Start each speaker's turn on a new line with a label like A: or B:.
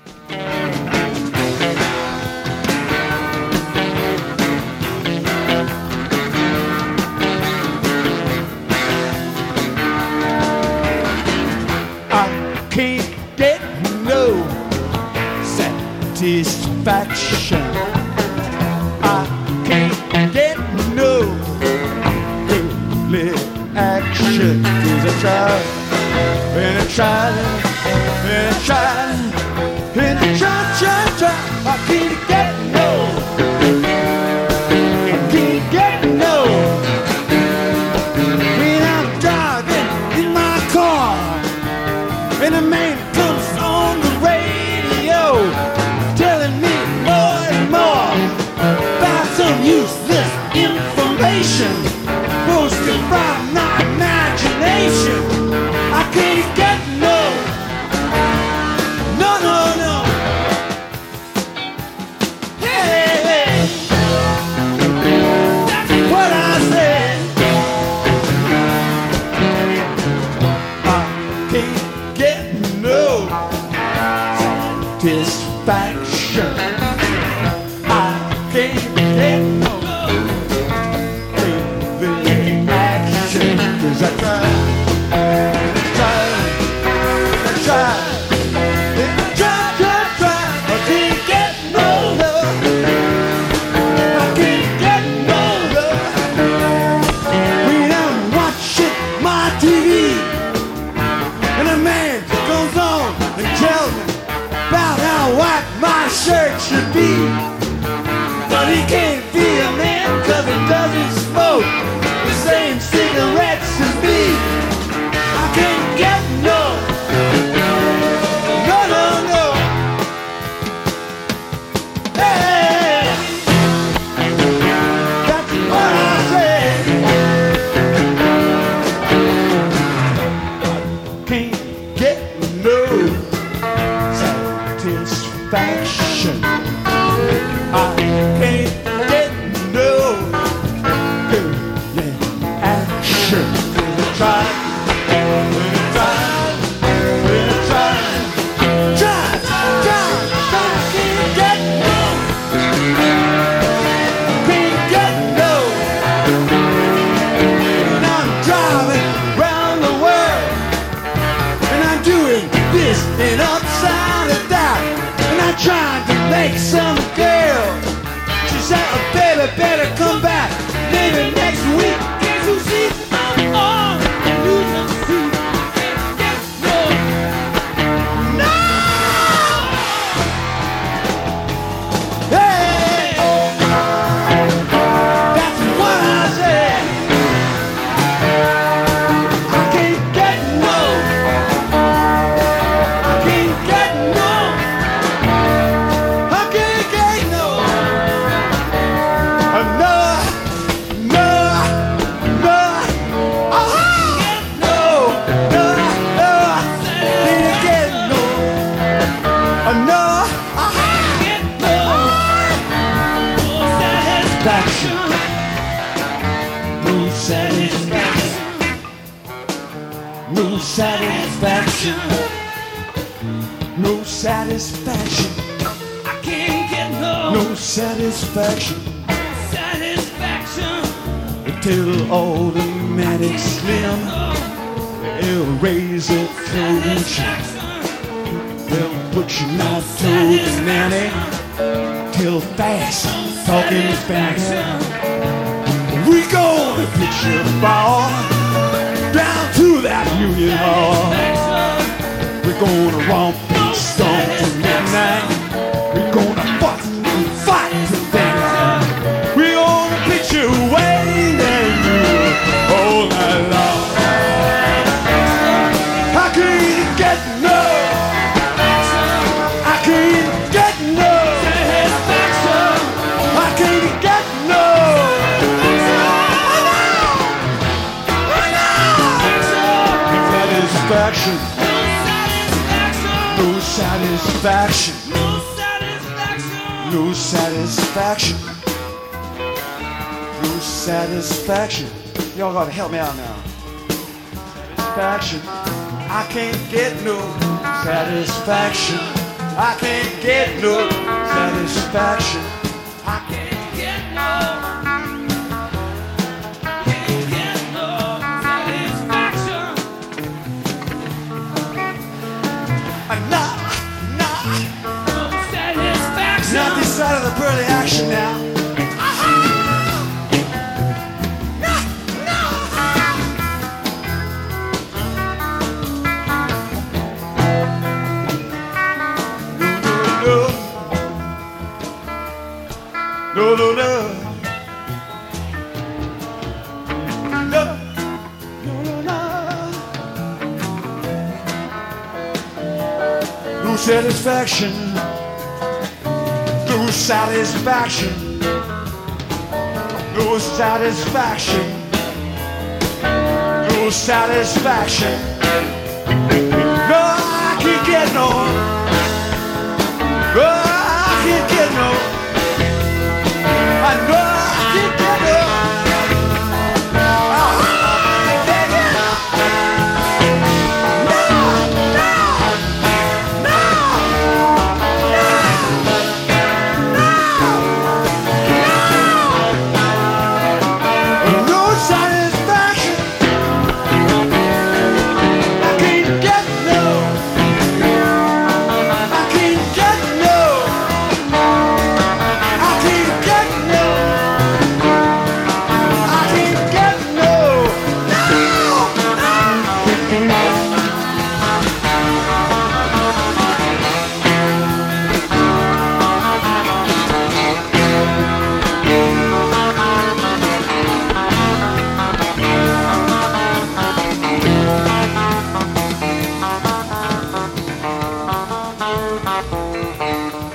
A: Can't get no satisfaction. I can't get no early action. 'Cause I tried and I tried and I tried and I tried. I can't get no. I can't get no. When I'm driving in my car and a man comes on the radio telling me more and more about some useless information boasted from my imagination. I can't get no. No, no, no. Hey, hey. That's what I said. I can't get no satisfaction. I can't get no living action. 'Cause I tried, tried, tried, tried. I can't get no love. I can't get no love. When I'm watching my TV and a man goes on and tells me about how white my shirt should be, but he can't be a man 'cause he doesn't smoke the same cigarettes as me. I can't get no. No, no, no. Hey, that's what I said. Can't get no satisfaction. I can't get no good action. I tried, tried, tried, tried, tried. I can't get no. Can't get no. And I'm driving round the world and I'm doing this and upside and down. And I'm trying to make some girl. She said, oh, baby, better come back. Maybe next week. Guess who sees I'm on? You just see. Get no. No! Hey! That's what I said. I can't get no. I can't get no. I can't get no. No, no, no. No, no, no. Can't get no. No, get no. Satisfaction. No satisfaction. No satisfaction. No satisfaction.
B: I can't get no
A: No satisfaction.
B: satisfaction.
A: Till automatic slim. They'll raise a collision. They'll put you out to the nanny. Till fast, talking fast. We gonna pitch your ball down to that Union Hall. We're gonna romp and stomp till midnight. We're gonna fuss and fight till daylight. We're gonna pitch you Wayne and you all night long. I can't get no. I can't get no. I can't get no. Satisfaction. No satisfaction. No satisfaction. No satisfaction. Y'all gotta help me out now. Satisfaction. I can't get no satisfaction. I can't get no satisfaction.
B: I can't get no satisfaction.
A: No
B: Satisfaction.
A: not this side of the pearly action now. No, no, no. No, no, no, no. No satisfaction. No satisfaction. No satisfaction. No satisfaction. No, I can't get no. No, I can't get no. I know I can't get no. I can't get no. No, no, no, no, no satisfaction. I can't get no. I can't get no. I can't get no. I can't get no. No.